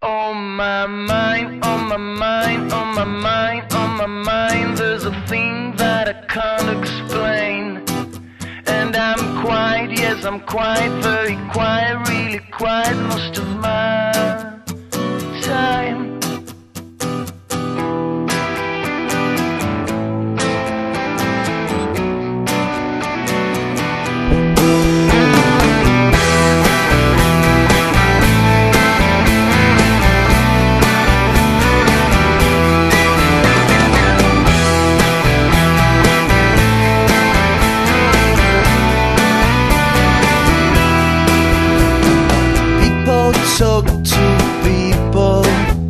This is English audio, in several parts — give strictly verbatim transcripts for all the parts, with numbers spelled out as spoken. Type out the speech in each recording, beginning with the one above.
On my mind, on my mind, on my mind, on my mind, there's a thing that I can't explain. And I'm quiet, yes, I'm quiet, very quiet, really quiet most of my time. Talk to people,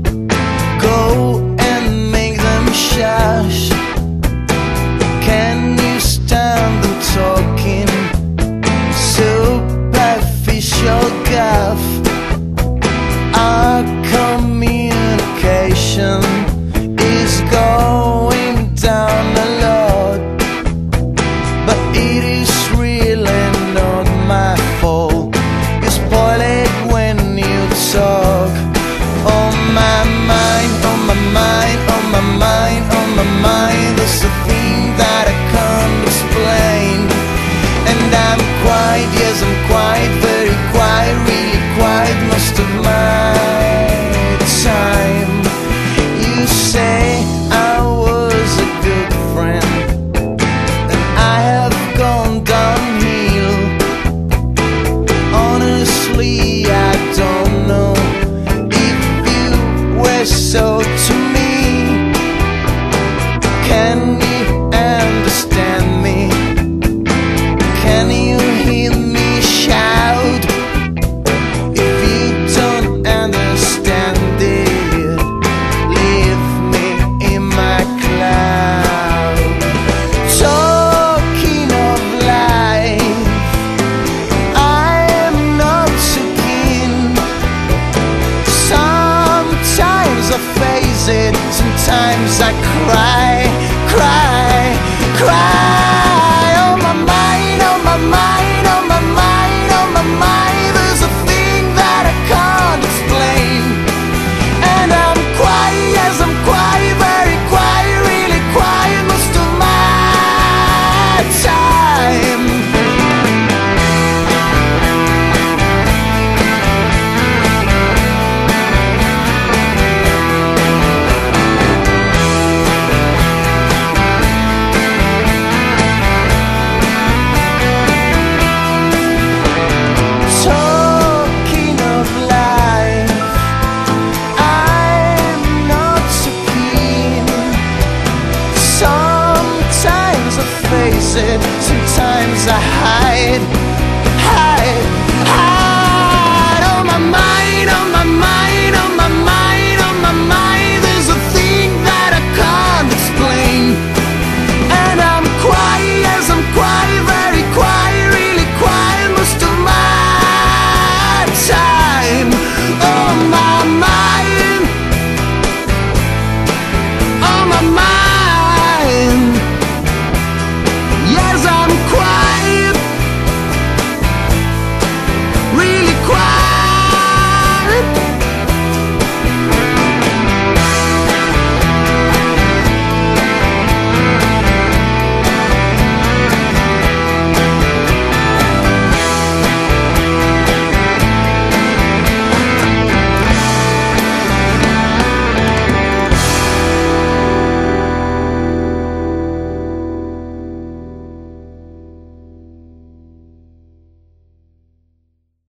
go and make them shush. Can you stand them talking? Superficial guff. Our communication is going down a lot, but it is really not my fault. You spoil it when you talk. On my mind, on my mind, on my mind, on my mind, there's a thing